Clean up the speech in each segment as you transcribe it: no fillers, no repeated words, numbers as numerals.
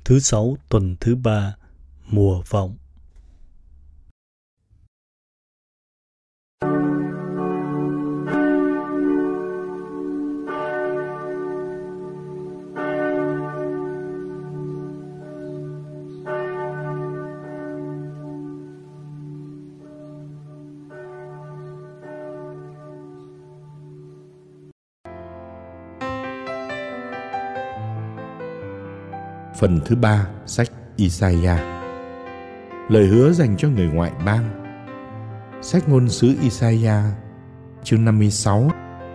thứ Sáu tuần thứ 3, mùa vọng. Phần thứ 3, sách Isaiah. Lời hứa dành cho người ngoại bang. Sách ngôn sứ Isaiah, chương 56.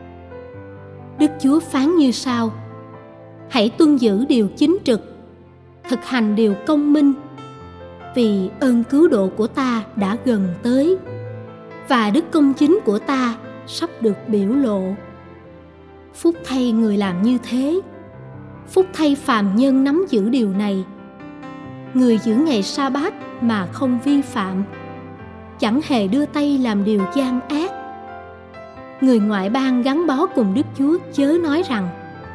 Đức Chúa phán như sau: hãy tuân giữ điều chính trực, thực hành điều công minh, vì ơn cứu độ của ta đã gần tới, và đức công chính của ta sắp được biểu lộ. Phúc thay người làm như thế, phúc thay phàm nhân nắm giữ điều này. Người giữ ngày sa-bát mà không vi phạm, chẳng hề đưa tay làm điều gian ác. Người ngoại bang gắn bó cùng Đức Chúa chớ nói rằng: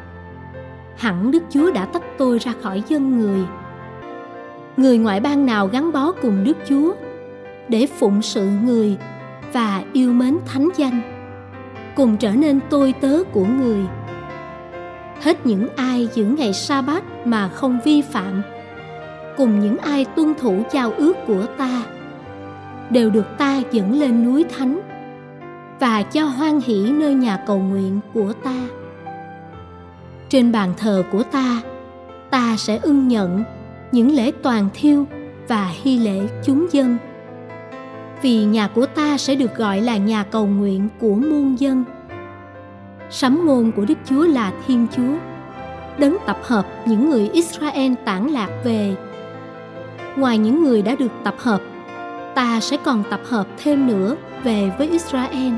hẳn Đức Chúa đã tách tôi ra khỏi dân người. Người ngoại bang nào gắn bó cùng Đức Chúa để phụng sự người và yêu mến thánh danh, cùng trở nên tôi tớ của người. Hết những ai giữ ngày sa-bát mà không vi phạm, cùng những ai tuân thủ giao ước của ta, đều được ta dẫn lên núi thánh và cho hoan hỷ nơi nhà cầu nguyện của ta. Trên bàn thờ của ta, ta sẽ ưng nhận những lễ toàn thiêu và hy lễ chúng dân, vì nhà của ta sẽ được gọi là nhà cầu nguyện của muôn dân. Sấm ngôn của Đức Chúa là Thiên Chúa, đấng tập hợp những người Israel tản lạc về. Ngoài những người đã được tập hợp, ta sẽ còn tập hợp thêm nữa về với Israel.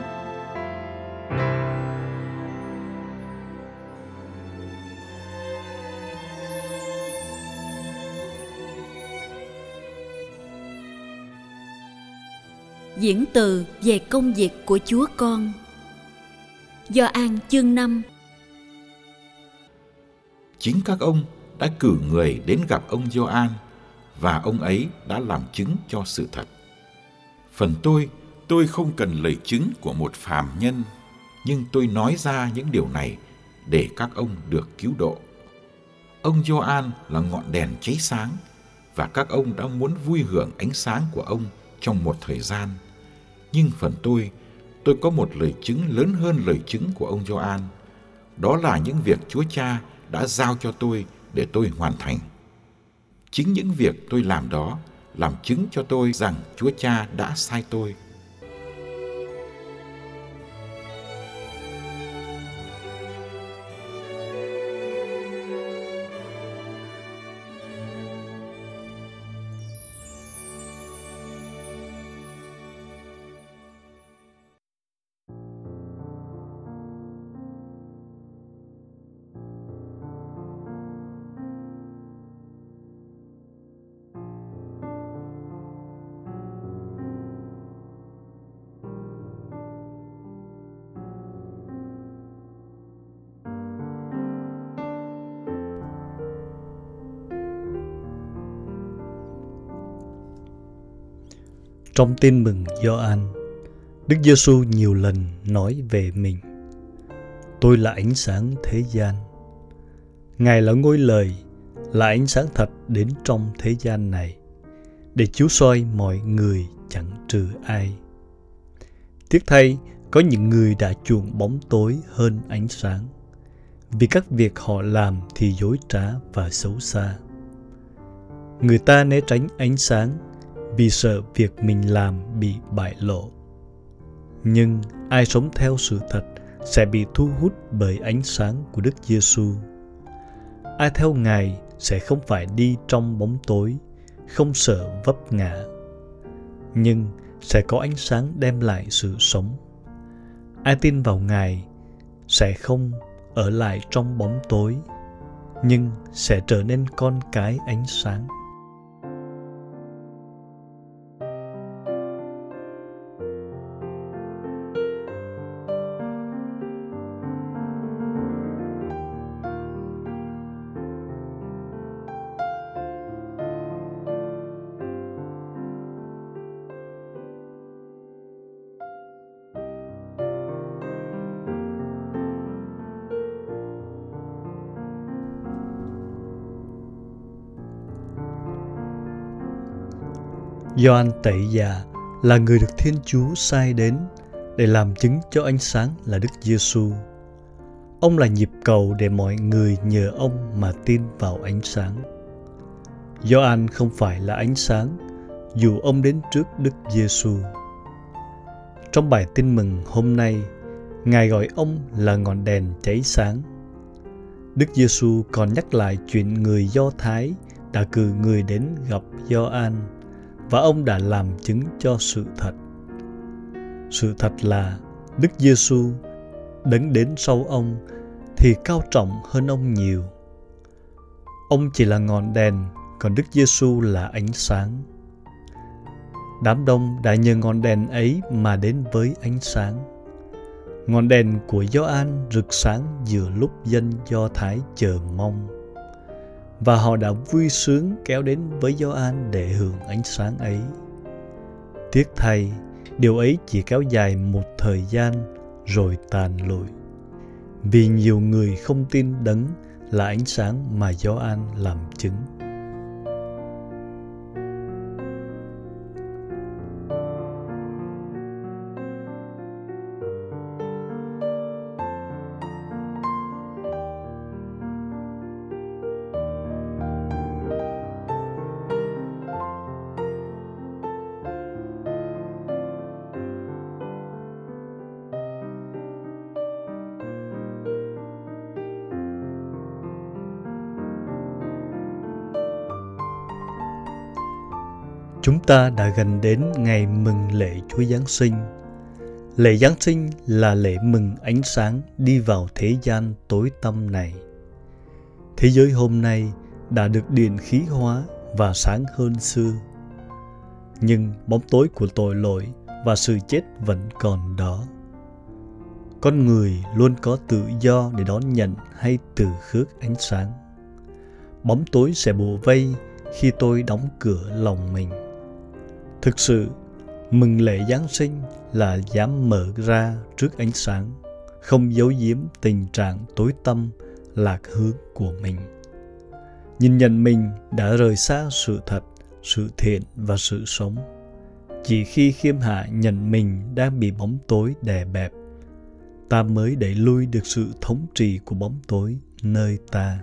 Diễn từ về công việc của Chúa Con. Gioan chương 5. Chính các ông đã cử người đến gặp ông Gioan, và ông ấy đã làm chứng cho sự thật. Phần tôi không cần lời chứng của một phàm nhân, nhưng tôi nói ra những điều này để các ông được cứu độ. Ông Gioan là ngọn đèn cháy sáng, và các ông đã muốn vui hưởng ánh sáng của ông trong một thời gian. Nhưng phần tôi có một lời chứng lớn hơn lời chứng của ông Gioan. Đó là những việc Chúa Cha đã giao cho tôi để tôi hoàn thành. Chính những việc tôi làm đó làm chứng cho tôi rằng Chúa Cha đã sai tôi. Trong tin mừng Gioan, Đức Giêsu nhiều lần nói về mình: tôi là ánh sáng thế gian. Ngài là ngôi lời, là ánh sáng thật đến trong thế gian này, để chiếu soi mọi người chẳng trừ ai. Tiếc thay, có những người đã chuộng bóng tối hơn ánh sáng, vì các việc họ làm thì dối trá và xấu xa. Người ta né tránh ánh sáng vì sợ việc mình làm bị bại lộ. Nhưng ai sống theo sự thật sẽ bị thu hút bởi ánh sáng của Đức Giêsu. Ai theo Ngài sẽ không phải đi trong bóng tối, không sợ vấp ngã, nhưng sẽ có ánh sáng đem lại sự sống. Ai tin vào Ngài sẽ không ở lại trong bóng tối, nhưng sẽ trở nên con cái ánh sáng. Gioan Tẩy Giả là người được Thiên Chúa sai đến để làm chứng cho ánh sáng là Đức Giêsu. Ông là nhịp cầu để mọi người nhờ ông mà tin vào ánh sáng. Gioan không phải là ánh sáng, dù ông đến trước Đức Giêsu. Trong bài tin mừng hôm nay, Ngài gọi ông là ngọn đèn cháy sáng. Đức Giêsu còn nhắc lại chuyện người Do Thái đã cử người đến gặp Gioan, và ông đã làm chứng cho sự thật. Sự thật là Đức Giêsu, đấng đến sau ông, thì cao trọng hơn ông nhiều. Ông chỉ là ngọn đèn, còn Đức Giêsu là ánh sáng. Đám đông đã nhờ ngọn đèn ấy mà đến với ánh sáng. Ngọn đèn của Gioan rực sáng giữa lúc dân Do Thái chờ mong, và họ đã vui sướng kéo đến với Gioan để hưởng ánh sáng ấy. Tiếc thay, điều ấy chỉ kéo dài một thời gian rồi tàn lụi, vì nhiều người không tin đấng là ánh sáng mà Gioan làm chứng. Chúng ta đã gần đến ngày mừng lễ Chúa Giáng sinh. Lễ Giáng sinh là lễ mừng ánh sáng đi vào thế gian tối tăm này. Thế giới hôm nay đã được điện khí hóa và sáng hơn xưa. Nhưng bóng tối của tội lỗi và sự chết vẫn còn đó. Con người luôn có tự do để đón nhận hay từ khước ánh sáng. Bóng tối sẽ bủa vây khi tôi đóng cửa lòng mình. Thực sự, mừng lễ Giáng sinh là dám mở ra trước ánh sáng, không giấu giếm tình trạng tối tăm, lạc hướng của mình. Nhìn nhận mình đã rời xa sự thật, sự thiện và sự sống. Chỉ khi khiêm hạ nhận mình đang bị bóng tối đè bẹp, ta mới đẩy lui được sự thống trị của bóng tối nơi ta.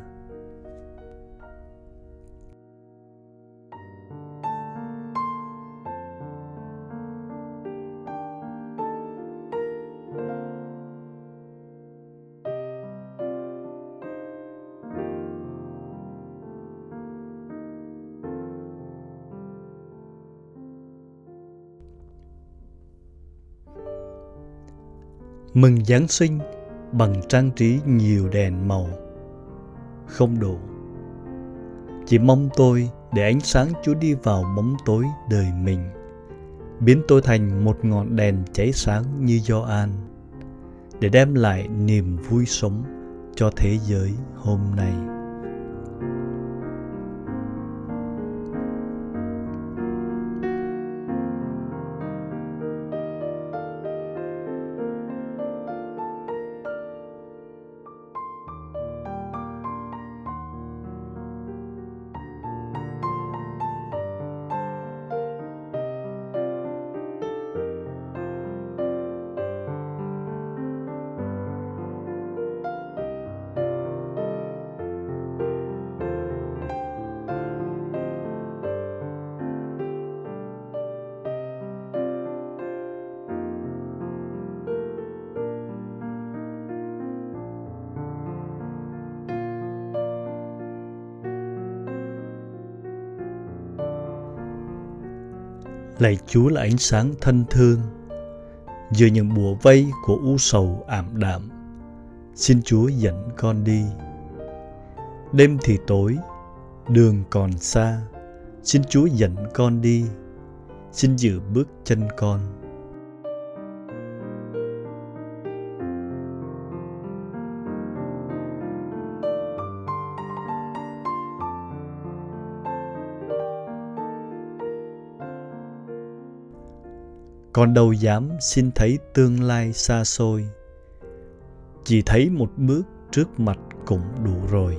Mừng Giáng sinh bằng trang trí nhiều đèn màu không đủ. Chỉ mong tôi để ánh sáng Chúa đi vào bóng tối đời mình, biến tôi thành một ngọn đèn cháy sáng như Gioan, để đem lại niềm vui sống cho thế giới hôm nay. Lạy Chúa là ánh sáng thân thương, giữa những bủa vây của u sầu ảm đạm, xin Chúa dẫn con đi. Đêm thì tối, đường còn xa, xin Chúa dẫn con đi, xin giữ bước chân con. Con đâu dám xin thấy tương lai xa xôi, chỉ thấy một bước trước mặt cũng đủ rồi.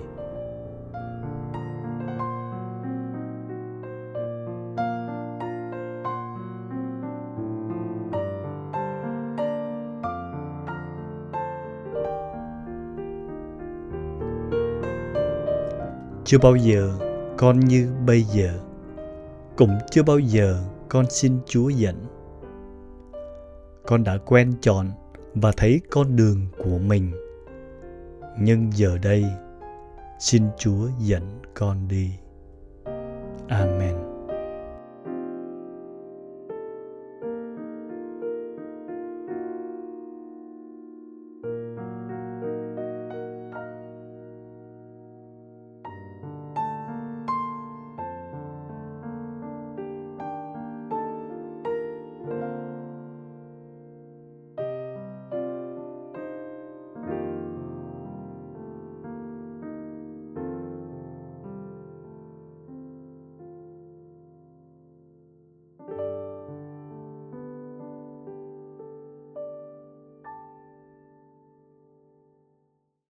Chưa bao giờ con như bây giờ, cũng chưa bao giờ con xin Chúa dẫn. Con đã quen chọn và thấy con đường của mình, nhưng giờ đây xin Chúa dẫn con đi. Amen.